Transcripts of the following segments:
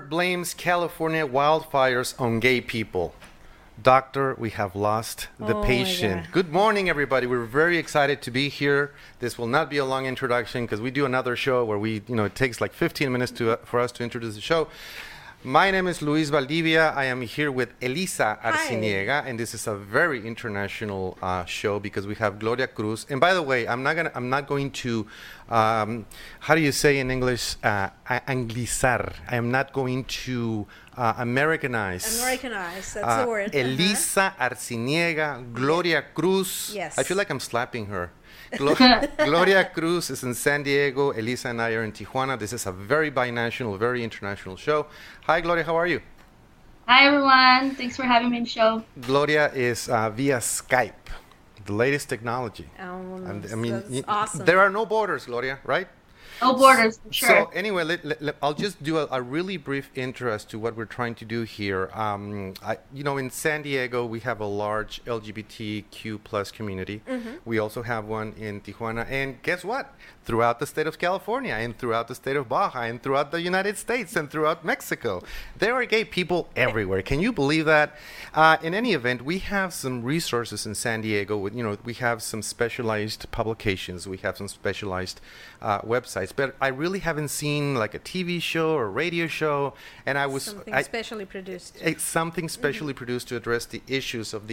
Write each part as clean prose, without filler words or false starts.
blames California wildfires on gay people. Doctor, we have lost the patient. Good morning, everybody. We're very excited to be here. This will not be a long introduction because we do another show where it takes like 15 minutes for us to introduce the show. My name is Luis Valdivia. I am here with Elisa Arciniega, and this is a very international show because we have Gloria Cruz. And by the way, I'm not going to, how do you say in English, anglizar. I am not going to Americanize. Americanize, that's the word. Elisa Arciniega, Gloria Cruz. Yes. I feel like I'm slapping her. Gloria Cruz is in San Diego. Elisa and I are in Tijuana. This is a very binational, very international show. Hi, Gloria. How are you? Hi, everyone. Thanks for having me on the show. Gloria is via Skype, the latest technology. That's awesome. There are no borders, Gloria, right? No borders, for sure. So anyway, I'll just do a really brief intro as to what we're trying to do here. In San Diego, we have a large LGBTQ plus community. Mm-hmm. We also have one in Tijuana. And guess what? Throughout the state of California and throughout the state of Baja and throughout the United States and throughout Mexico, there are gay people everywhere. Can you believe that? In any event, we have some resources in San Diego. We have some specialized publications. We have some specialized websites. But I really haven't seen like a TV show or radio show. And something specially produced. Something specially produced to address the issues of the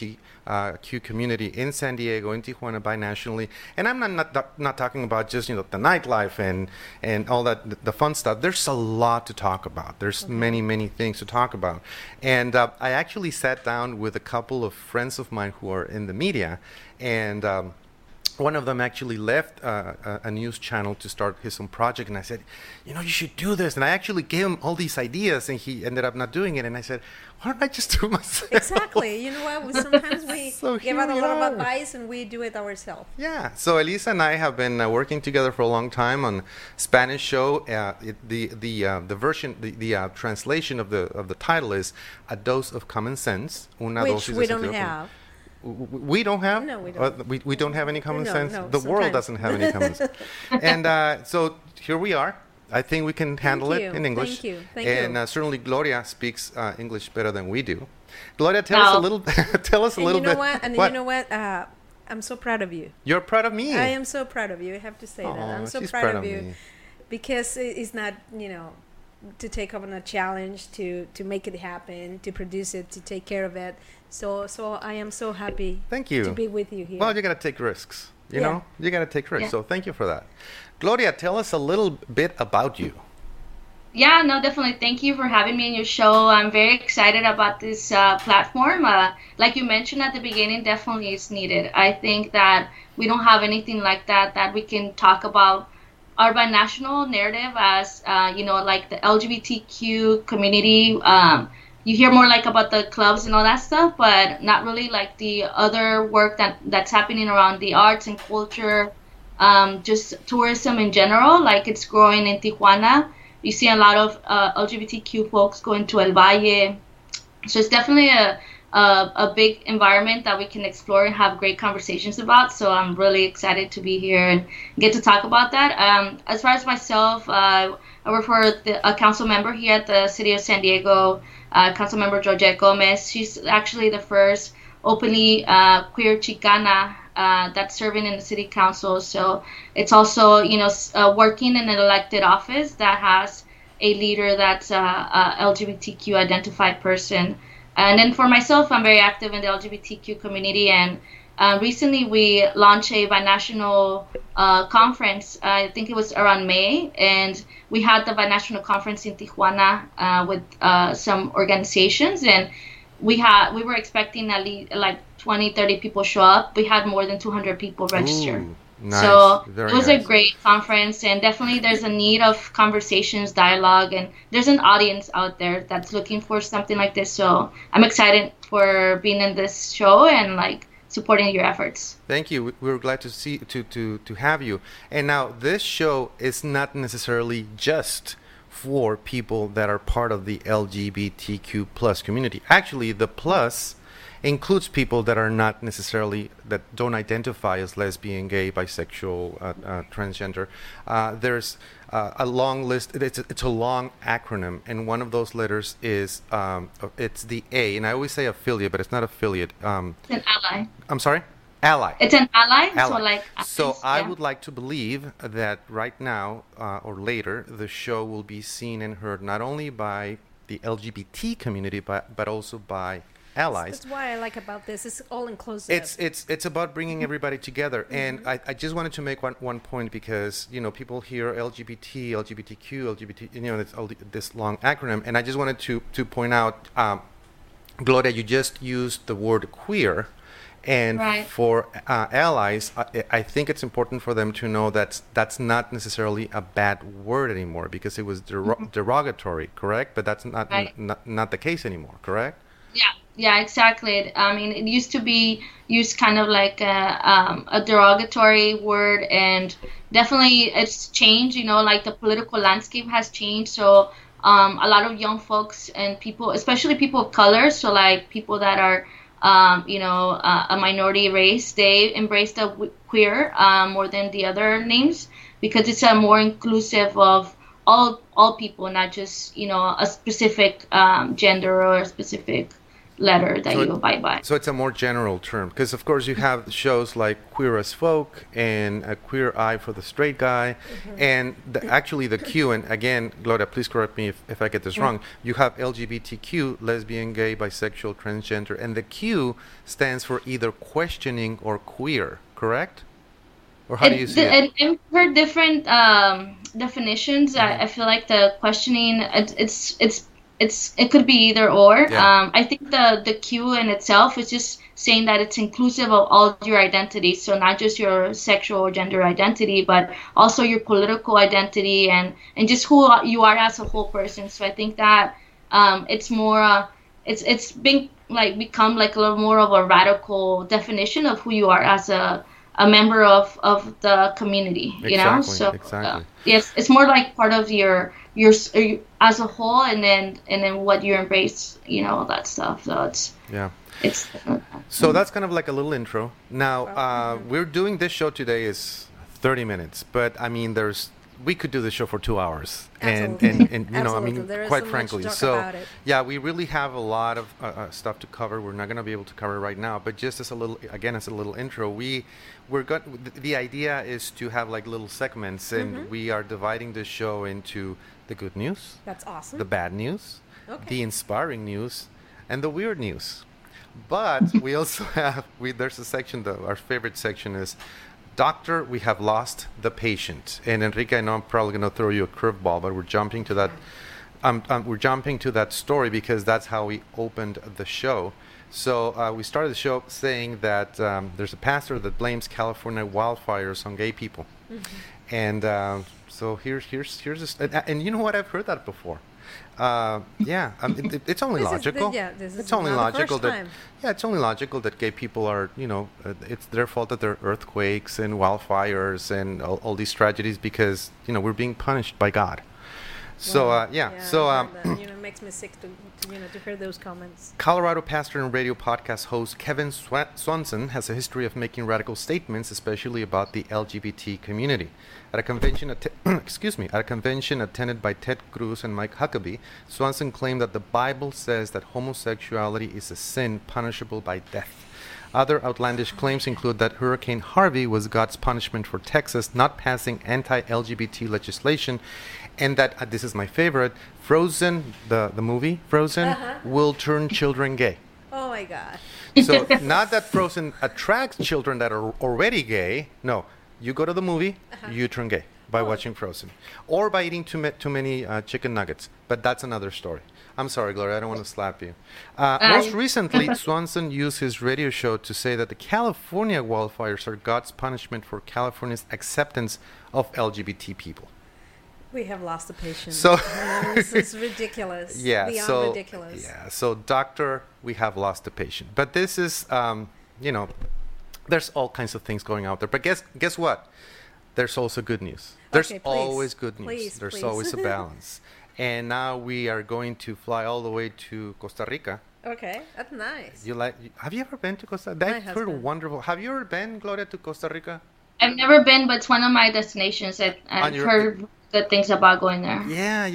LGBTQ community in San Diego, in Tijuana, binationally. And I'm not talking about just the nightlife and all that, the fun stuff. There's a lot to talk about. There's many things to talk about. And I actually sat down with a couple of friends of mine who are in the media, and one of them actually left a news channel to start his own project, and I said, you should do this. And I actually gave him all these ideas, and he ended up not doing it. And I said, why don't I just do it myself? Exactly. You know what? Sometimes we give out a lot of advice, and we do it ourselves. Yeah. So Elisa and I have been working together for a long time on Spanish show. The translation of the title is A Dose of Common Sense. Which we don't have. We don't have? No, we don't. We don't have any common sense? No, the world doesn't have any common sense. And so here we are. I think we can handle it in English. Thank you. And certainly Gloria speaks English better than we do. Gloria, tell us a little bit. You know what? I'm so proud of you. You're proud of me? I am so proud of you. I have to say that. I'm so proud of you. Because it's not, to take on a challenge, to make it happen, to produce it, to take care of it. So I am so happy. Thank you. To be with you here. Well, you got to take risks. You know, you got to take risks. Yeah. So thank you for that. Gloria, tell us a little bit about you. Yeah, no, definitely. Thank you for having me on your show. I'm very excited about this platform. Like you mentioned at the beginning, definitely it's needed. I think that we don't have anything like that we can talk about our binational narrative as, like the LGBTQ community. You hear more like about the clubs and all that stuff, but not really like the other work that's happening around the arts and culture, just tourism in general. Like it's growing in Tijuana. You see a lot of LGBTQ folks going to El Valle. So it's definitely a big environment that we can explore and have great conversations about. So I'm really excited to be here and get to talk about that. As far as myself, I work for a council member here at the city of San Diego, council member Georgette Gomez. She's actually the first openly queer Chicana that's serving in the city council. So it's also, working in an elected office that has a leader that's a LGBTQ identified person. And then for myself, I'm very active in the LGBTQ community, and recently we launched a binational conference. I think it was around May, and we had the binational conference in Tijuana with some organizations, and we were expecting at least like 20-30 people show up. We had more than 200 people register. Ooh, nice. So it was a great conference, and definitely there's a need of conversations, dialogue, and there's an audience out there that's looking for something like this. So I'm excited for being in this show and like supporting your efforts. Thank you. We're glad to see to have you. And now this show is not necessarily just for people that are part of the LGBTQ plus community. Actually, the plus includes people that are not necessarily, that don't identify as lesbian, gay, bisexual, transgender. There's a long list. It's a long acronym, and one of those letters is it's the A. And I always say affiliate, but it's not affiliate. It's an ally. I'm sorry? Ally. It's an ally. Ally. So I would like to believe that right now or later, the show will be seen and heard not only by the LGBT community, but also by allies. That's why I like about this. It's all inclusive. It's about bringing everybody together. And I just wanted to make one point because, people hear LGBT, LGBTQ, LGBT, it's all this long acronym. And I just wanted to point out, Gloria, you just used the word queer. And for allies, I think it's important for them to know that that's not necessarily a bad word anymore because it was derogatory, correct? But that's not the case anymore, correct? Yeah, exactly. I mean, it used to be used kind of like a derogatory word, and definitely it's changed. Like the political landscape has changed, so a lot of young folks and people, especially people of color, so like people that are a minority race, they embrace the queer more than the other names because it's a more inclusive of all people, not just a specific gender or a specific letter that you abide by. So it's a more general term because of course you have shows like Queer as Folk and A Queer Eye for the Straight Guy, and actually the Q, and again, Gloria, please correct me if I get this wrong, you have LGBTQ, lesbian, gay, bisexual, transgender, and the Q stands for either questioning or queer, correct? Or how do you see it? I've heard different definitions. I feel like the questioning, it could be either or. Yeah. I think the Q in itself is just saying that it's inclusive of all your identities, so not just your sexual or gender identity, but also your political identity and just who you are as a whole person. So I think that it's more it's become like a little more of a radical definition of who you are as a member of the community. Exactly, so exactly. Yes, it's more like part of your as a whole, and then what you embrace, all that stuff. So so that's kind of like a little intro. Now we're doing this show today is 30 minutes, but I mean we could do the show for 2 hours. Absolutely. And Absolutely. I mean, there is quite so frankly. much to talk So, about it. yeah, we really have a lot of stuff to cover. We're not going to be able to cover right now, but just as a little intro, the idea is to have like little segments, and we are dividing this show into the good news. That's awesome. The bad news, Okay. the inspiring news, and the weird news. But we also have, there's a section, our favorite section is, Doctor, we have lost the patient. And Enrique, I know I'm probably going to throw you a curveball, but we're jumping to that. We're jumping to that story because that's how we opened the show. So we started the show saying that there's a pastor that blames California wildfires on gay people, and so here's this. And you know what? I've heard that before. It's only logical. It's only logical that it's only logical that gay people are, it's their fault that there are earthquakes and wildfires and all these tragedies because we're being punished by God. So it makes me sick to hear those comments. Colorado pastor and radio podcast host Kevin Swanson has a history of making radical statements, especially about the LGBT community. At a convention, attended by Ted Cruz and Mike Huckabee, Swanson claimed that the Bible says that homosexuality is a sin punishable by death. Other outlandish claims include that Hurricane Harvey was God's punishment for Texas not passing anti-LGBT legislation, and that, this is my favorite, Frozen, the movie Frozen, will turn children gay. Oh my God. So not that Frozen attracts children that are already gay. No, you go to the movie, you turn gay by watching Frozen. Or by eating too many chicken nuggets. But that's another story. I'm sorry, Gloria, I don't want to slap you. Most recently, Swanson used his radio show to say that the California wildfires are God's punishment for California's acceptance of LGBT people. We have lost the patient. So this is ridiculous. Yeah, Beyond ridiculous. Yeah, so doctor, we have lost the patient. But this is, there's all kinds of things going out there. But guess what? There's also good news. There's always good news. There's always a balance. And now we are going to fly all the way to Costa Rica. Okay, that's nice. Have you ever been to Costa Rica? I've heard wonderful. Have you ever been, Gloria, to Costa Rica? I've never been, but it's one of my destinations. I've heard good things about going there. Yeah.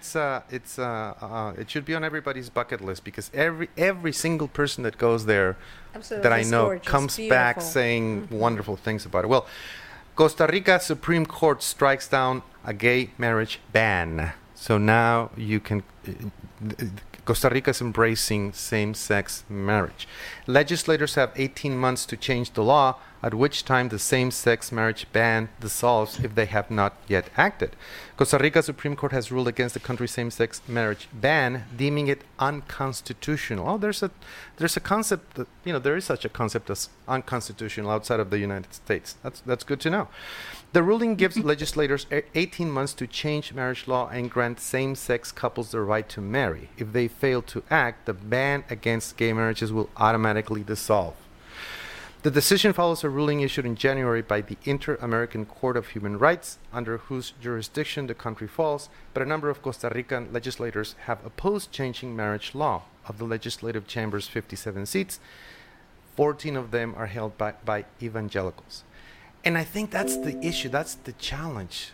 It should be on everybody's bucket list, because every single person that goes there Absolutely. that I know Gorgeous, comes beautiful. back saying wonderful things about it. Well, Costa Rica Supreme Court strikes down a gay marriage ban. So now you can. Costa Rica is embracing same-sex marriage. Legislators have 18 months to change the law, at which time the same-sex marriage ban dissolves if they have not yet acted. Costa Rica Supreme Court has ruled against the country's same-sex marriage ban, deeming it unconstitutional. Oh, there's a concept that, there is such a concept as unconstitutional outside of the United States. That's good to know. The ruling gives legislators 18 months to change marriage law and grant same-sex couples the right to marry. If they fail to act, the ban against gay marriages will automatically dissolve. The decision follows a ruling issued in January by the Inter-American Court of Human Rights, under whose jurisdiction the country falls, but a number of Costa Rican legislators have opposed changing marriage law. Of the legislative chamber's 57 seats, 14 of them are held by evangelicals. And I think that's the issue, that's the challenge.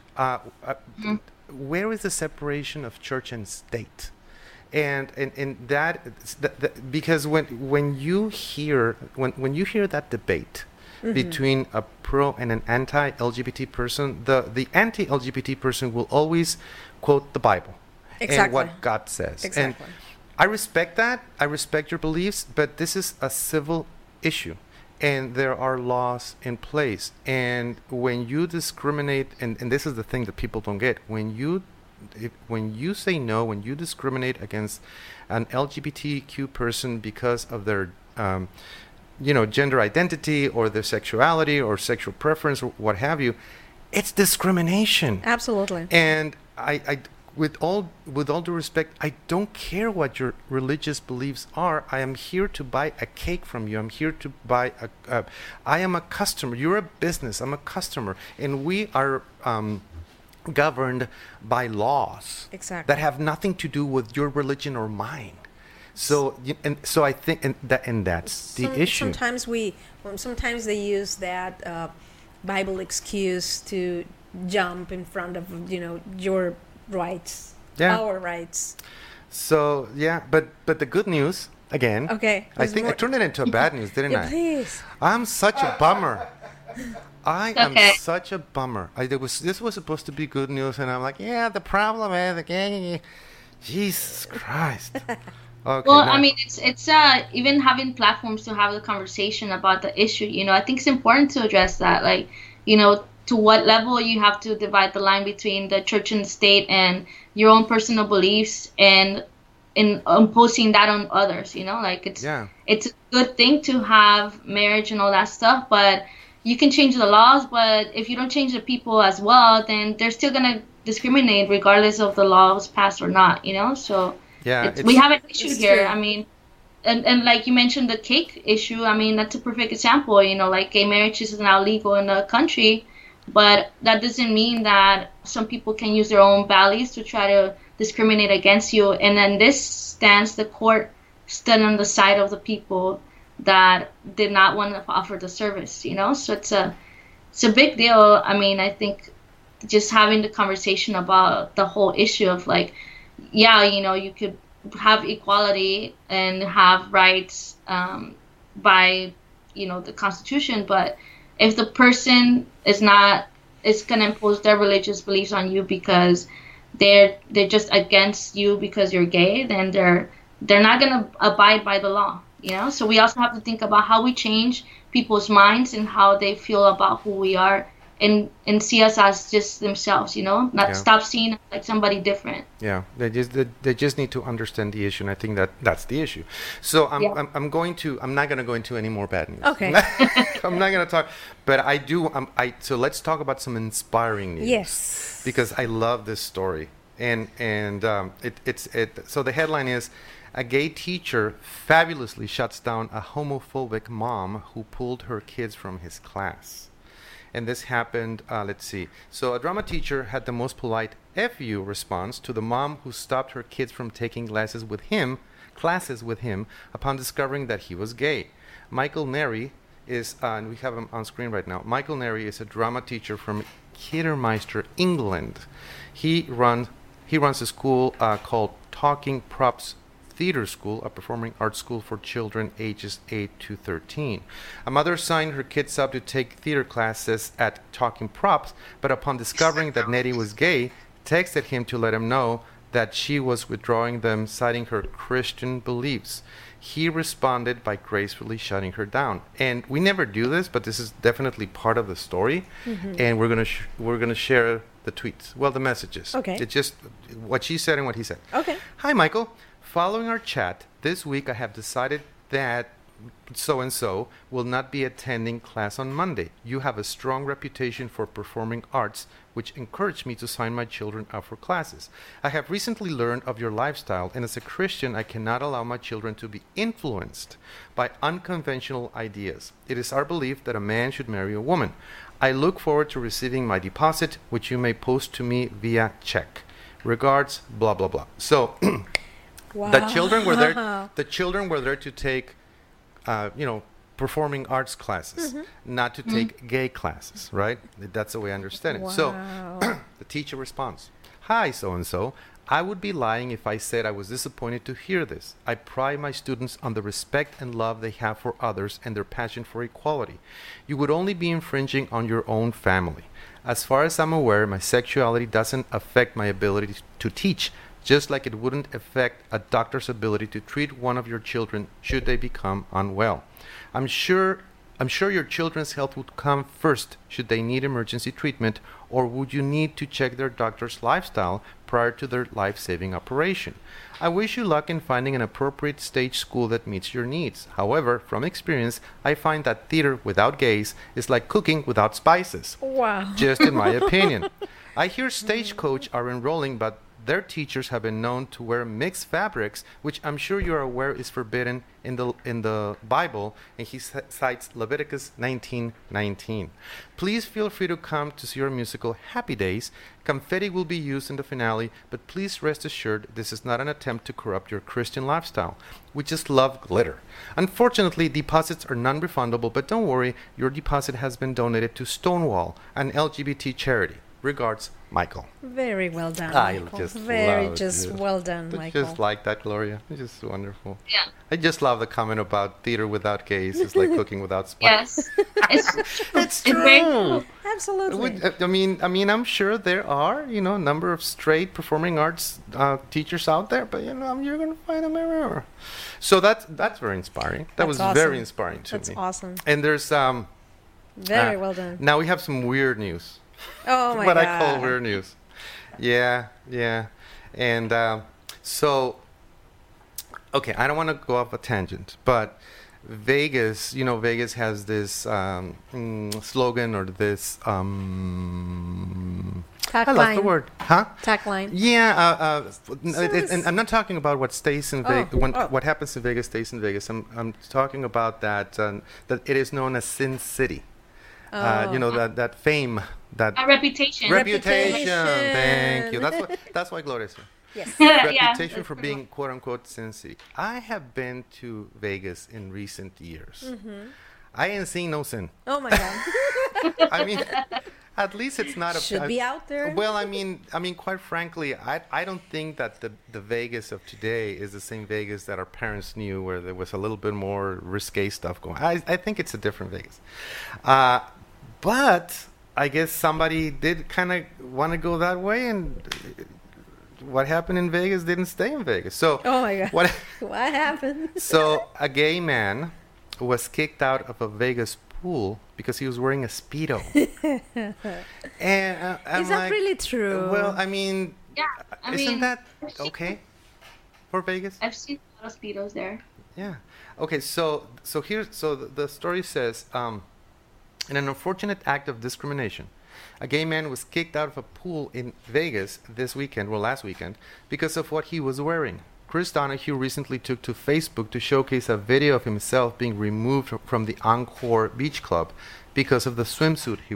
Where is the separation of church and state? And that because when you hear that debate between a pro and an anti-LGBT person, the anti-LGBT person will always quote the Bible and what God says. Exactly. And I respect that. I respect your beliefs, but this is a civil issue. And there are laws in place. And when you discriminate, and this is the thing that people don't get, when you say no, when you discriminate against an LGBTQ person because of their, gender identity or their sexuality or sexual preference or what have you, it's discrimination. Absolutely. And I with all due respect, I don't care what your religious beliefs are. I am here to buy a cake from you. I'm here to buy I am a customer. You're a business. I'm a customer, and we are governed by laws that have nothing to do with your religion or mine. So I think that's the issue. Sometimes they use that Bible excuse to jump in front of your rights, our rights. So but the good news again. Okay. I think I turned it into a bad news, didn't I? Please. I'm such a bummer. I am such a bummer. This was supposed to be good news, and I'm like, the problem is again. Jesus Christ. Okay, well, I mean, it's even having platforms to have the conversation about the issue. I think it's important to address that, to what level you have to divide the line between the church and the state and your own personal beliefs and in imposing that on others. It's a good thing to have marriage and all that stuff, but you can change the laws, but if you don't change the people as well, then they're still going to discriminate regardless of the laws passed or not, So we have an issue here. True. I mean, and like you mentioned, the cake issue, I mean, that's a perfect example, gay marriage is now legal in the country, but that doesn't mean that some people can use their own values to try to discriminate against you. And then this stance, the court stood on the side of the people that did not want to offer the service, So it's a big deal. I mean, I think just having the conversation about the whole issue of you could have equality and have rights by, the Constitution, but if the person is going to impose their religious beliefs on you because they're just against you because you're gay, then they're not going to abide by the law. So we also have to think about how we change people's minds and how they feel about who we are and see us as just themselves, stop seeing like somebody different. Yeah, they just need to understand the issue, and I think that's the issue. So I'm not going to go into any more bad news. Okay. I'm not going to talk, but I do. So let's talk about some inspiring news. Yes. Because I love this story, and so the headline is, a gay teacher fabulously shuts down a homophobic mom who pulled her kids from his class. And this happened, let's see. So a drama teacher had the most polite FU response to the mom who stopped her kids from taking classes with him upon discovering that he was gay. Michael Neri is, and we have him on screen right now. Michael Neri is a drama teacher from Kidderminster, England. He runs a school called Talking Props Theater School, a performing arts school for children ages 8 to 13. A mother signed her kids up to take theater classes at Talking Props, but upon discovering that Neri was gay, texted him to let him know that she was withdrawing them, citing her Christian beliefs. He responded by gracefully shutting her down. And we never do this, but this is definitely part of the story. And we're gonna share the tweets. Well, the messages. Okay. It's just what she said and what he said. Okay. Hi, Michael. Following our chat, this week I have decided that so-and-so will not be attending class on Monday. You have a strong reputation for performing arts, which encouraged me to sign my children up for classes. I have recently learned of your lifestyle, and as a Christian, I cannot allow my children to be influenced by unconventional ideas. It is our belief that a man should marry a woman. I look forward to receiving my deposit, which you may post to me via check. Regards, blah, blah, blah. So... Wow. The children were there. The children were there to take, performing arts classes, not to take gay classes. Right? That's the way I understand it. Wow. So, the teacher responds, "Hi, so and so. I would be lying if I said I was disappointed to hear this. I pride my students on the respect and love they have for others and their passion for equality. You would only be infringing on your own family. As far as I'm aware, my sexuality doesn't affect my ability to teach." Just like it wouldn't affect a doctor's ability to treat one of your children should they become unwell. I'm sure your children's health would come first should they need emergency treatment, or would you need to check their doctor's lifestyle prior to their life-saving operation. I wish you luck in finding an appropriate stage school that meets your needs. However, from experience, I find that theater without gays is like cooking without spices. Wow. Just in my opinion. I hear Stagecoach are enrolling, but their teachers have been known to wear mixed fabrics, which I'm sure you're aware is forbidden in the Bible, and he cites Leviticus 19:19. Please feel free to come to see your musical Happy Days. Confetti will be used in the finale, but please rest assured this is not an attempt to corrupt your Christian lifestyle. We just love glitter. Unfortunately, deposits are non-refundable, but don't worry, your deposit has been donated to Stonewall, an LGBT charity. Regards, Michael. Very well done, I Michael. just Very love just it. well done, I Michael. just like that, Gloria. It's just wonderful. Yeah. I just love the comment about theater without gays is like cooking without spice. Yes. It's very true. Absolutely. I mean, I'm sure there are, a number of straight performing arts teachers out there, but you're gonna find them everywhere. So that's very inspiring. That was awesome. very inspiring to me. That's awesome. And there's Very well done. Now we have some weird news. Oh my what God. I call weird news. Yeah. And okay, I don't want to go off a tangent, but Vegas, Vegas has this slogan or this I lost the word. Huh? Tagline. Yeah. And I'm not talking about what stays in Vegas. What happens in Vegas stays in Vegas. I'm talking about that it is known as Sin City. That fame, that reputation. Reputation. Thank you. That's why Gloria's here. Yes. Reputation for being quote unquote Sin City. I have been to Vegas in recent years. I ain't seen no sin. Oh my God. I mean, at least it's not Should be out there. Well, I mean, quite frankly, I don't think that the Vegas of today is the same Vegas that our parents knew, where there was a little bit more risque stuff going. I think it's a different Vegas. But I guess somebody did kind of want to go that way, and what happened in Vegas didn't stay in Vegas. So, oh my God, what happened? So a gay man was kicked out of a Vegas pool because he was wearing a Speedo. And is that really true? Well, I mean, yeah, isn't that okay for Vegas? I've seen a lot of Speedos there. Yeah. Okay. So the story says, in an unfortunate act of discrimination, a gay man was kicked out of a pool in Vegas last weekend, because of what he was wearing. Chris Donahue recently took to Facebook to showcase a video of himself being removed from the Encore Beach Club because of the swimsuit he wore.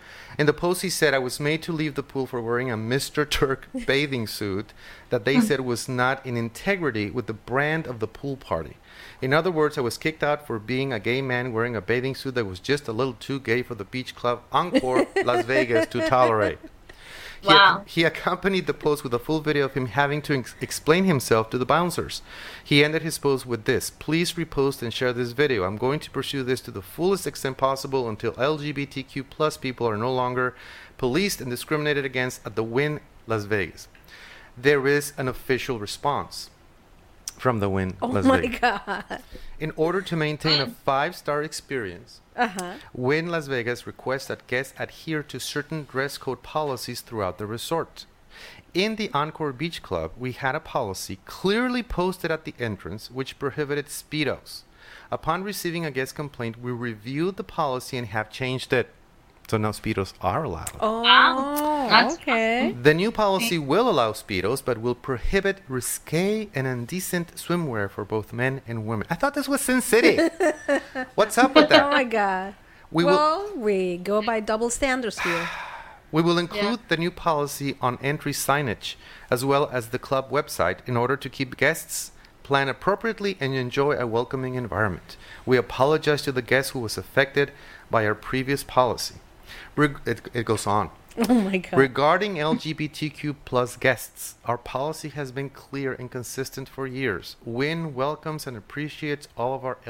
In the post, he said, I was made to leave the pool for wearing a Mr. Turk bathing suit that they said was not in integrity with the brand of the pool party. In other words, I was kicked out for being a gay man wearing a bathing suit that was just a little too gay for the beach club Encore Las Vegas to tolerate. Wow. He accompanied the post with a full video of him having to explain himself to the bouncers. He ended his post with this: please repost and share this video. I'm going to pursue this to the fullest extent possible until LGBTQ plus people are no longer policed and discriminated against at the Wynn Las Vegas. There is an official response from the Wynn Las Vegas. Oh my God. In order to maintain a 5-star experience, Wynn Las Vegas requests that guests adhere to certain dress code policies throughout the resort. In the Encore Beach Club, we had a policy clearly posted at the entrance which prohibited Speedos. Upon receiving a guest complaint, we reviewed the policy and have changed it. So now Speedos are allowed. Oh, okay. The new policy will allow Speedos, but will prohibit risque and indecent swimwear for both men and women. I thought this was Sin City. What's up with that? Oh my God. We go by double standards here. We will include the new policy on entry signage, as well as the club website, in order to keep guests plan appropriately and enjoy a welcoming environment. We apologize to the guest who was affected by our previous policy. It goes on. Oh my God. Regarding LGBTQ plus guests, our policy has been clear and consistent for years. Wynn welcomes and appreciates all of our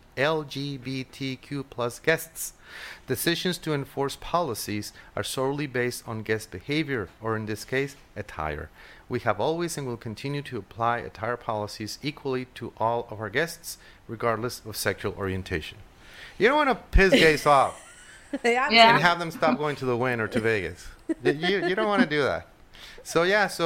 LGBTQ plus guests. Decisions to enforce policies are solely based on guest behavior, or in this case, attire. We have always and will continue to apply attire policies equally to all of our guests, regardless of sexual orientation. You don't want to piss gays off. And have them stop going to the Wynn or to Vegas. You don't want to do that. So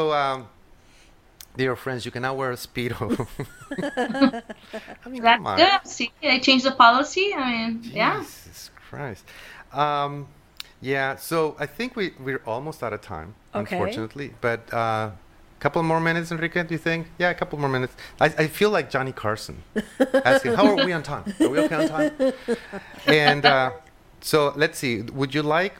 dear friends, you can now wear a Speedo. I mean, come on. Good. See, they changed the policy. I mean, Jesus Christ. So I think we're almost out of time, unfortunately. But a couple more minutes, Enrique, do you think? Yeah, a couple more minutes. I feel like Johnny Carson asking, how are we on time? Are we okay on time? And so let's see. Would you like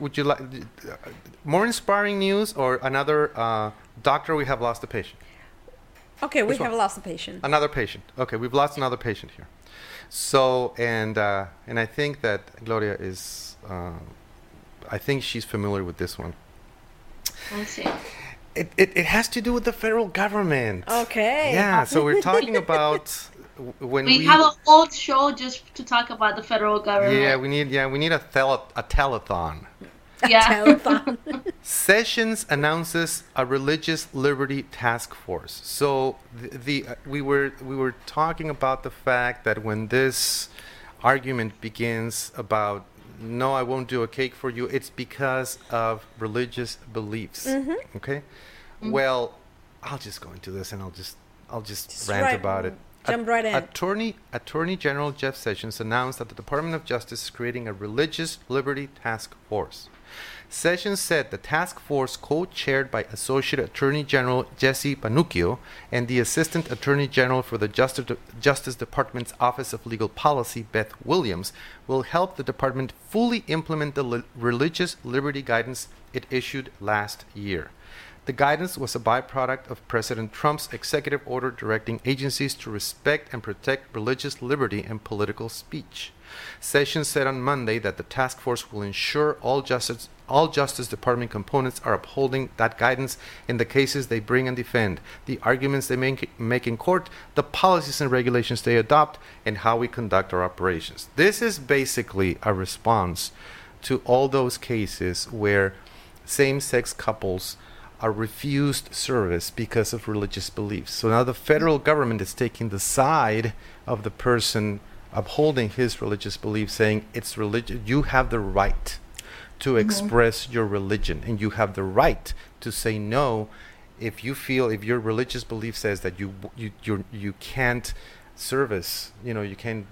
more inspiring news or another doctor? We have lost a patient. Okay, we have lost a patient. Another patient. Okay, we've lost another patient here. So and I think that Gloria is. I think she's familiar with this one. Let's see. It has to do with the federal government. Okay. Yeah. So we're talking about. When we have a whole show just to talk about the federal government. Yeah, we need a telethon. Yeah. Sessions announces a religious liberty task force. So we were talking about the fact that when this argument begins about no, I won't do a cake for you, it's because of religious beliefs. Mm-hmm. Okay. Mm-hmm. Well, I'll just go into this and I'll just rant about it. Jump right in. Attorney General Jeff Sessions announced that the Department of Justice is creating a religious liberty task force. Sessions said the task force, co-chaired by Associate Attorney General Jesse Panuccio and the Assistant Attorney General for the Justice Department's Office of Legal Policy, Beth Williams, will help the department fully implement the religious liberty guidance it issued last year. The guidance was a byproduct of President Trump's executive order directing agencies to respect and protect religious liberty and political speech. Sessions said on Monday that the task force will ensure all Justice Department components are upholding that guidance in the cases they bring and defend, the arguments they make in court, the policies and regulations they adopt, and how we conduct our operations. This is basically a response to all those cases where same-sex couples are refused service because of religious beliefs. So now the federal government is taking the side of the person upholding his religious beliefs, saying it's religion. You have the right to express your religion, and you have the right to say no if your religious belief says that you can't service, you can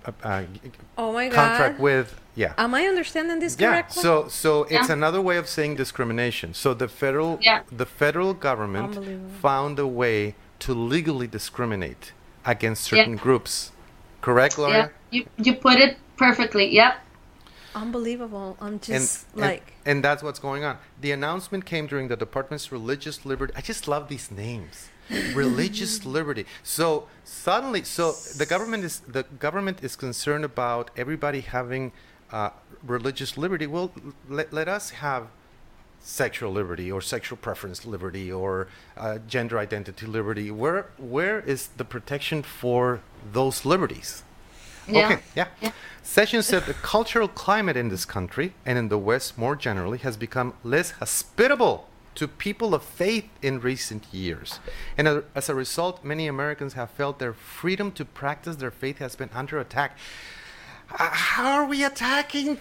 oh my God. contract with. Yeah. Am I understanding this correctly? So it's another way of saying discrimination. So the federal government found a way to legally discriminate against certain groups. Correct, Gloria? Yeah. You put it perfectly. Yep. Unbelievable. I'm just and that's what's going on. The announcement came during the department's religious liberty. I just love these names. Religious liberty. So suddenly, the government is concerned about everybody having religious liberty. Well, let us have sexual liberty or sexual preference liberty or gender identity liberty. Where is the protection for those liberties? Yeah. Okay, yeah. Sessions said the cultural climate in this country and in the West more generally has become less hospitable to people of faith in recent years. And as a result, many Americans have felt their freedom to practice their faith has been under attack. How are we attacking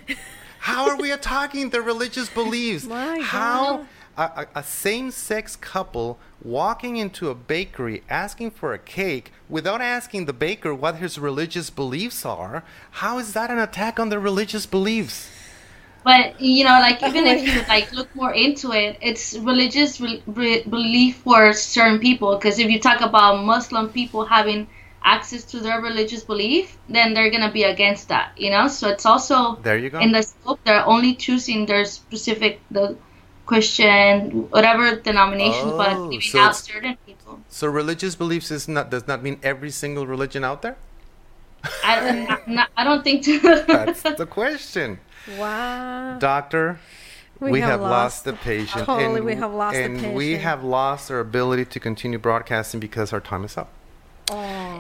the religious beliefs? How a same-sex couple walking into a bakery asking for a cake without asking the baker what his religious beliefs are, how is that an attack on their religious beliefs? But, even if you, look more into it, it's religious belief for certain people. Because if you talk about Muslim people having access to their religious belief, then they're going to be against that, So it's also, there you go. In the scope, they're only choosing their specific, the Christian, whatever denomination, but leaving out certain people. So religious beliefs does not mean every single religion out there? I don't think so. That's the question. Wow. Doctor, we have lost the patient. Totally, we have lost the patient. And we have lost our ability to continue broadcasting because our time is up. Oh.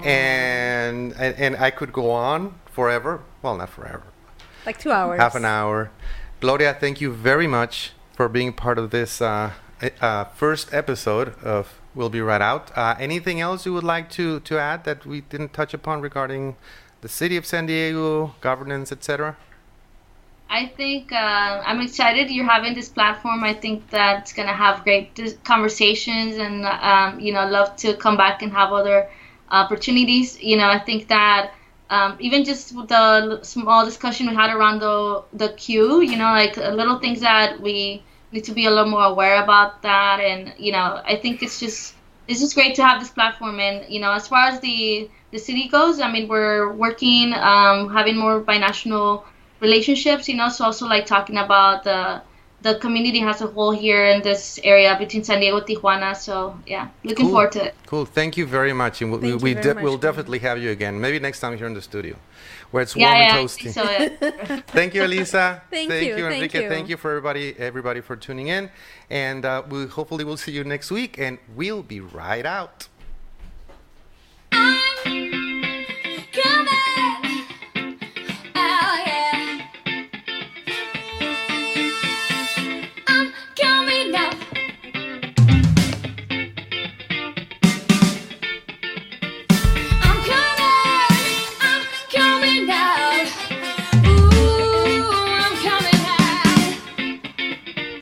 And I could go on forever. Well, not forever. Like 2 hours. Half an hour. Gloria, thank you very much for being part of this first episode of We'll Be Right Out. Anything else you would like to add that we didn't touch upon regarding the city of San Diego, governance, etc.? I think I'm excited you're having this platform. I think that's going to have great conversations and, love to come back and have other opportunities. I think that even just with the small discussion we had around the queue, little things that we need to be a little more aware about that. And, I think it's just great to have this platform. And, as far as the city goes, we're working, having more binational relationships, so also talking about the community as a whole here in this area between San Diego and Tijuana. So yeah, looking forward to it. Cool. Thank you very much. And we'll definitely have you again. Maybe next time here in the studio where it's warm and toasty. So, Thank you, Elisa. Thank you, Enrique. Thank you for everybody for tuning in. And we hopefully will see you next week, and we'll be right out.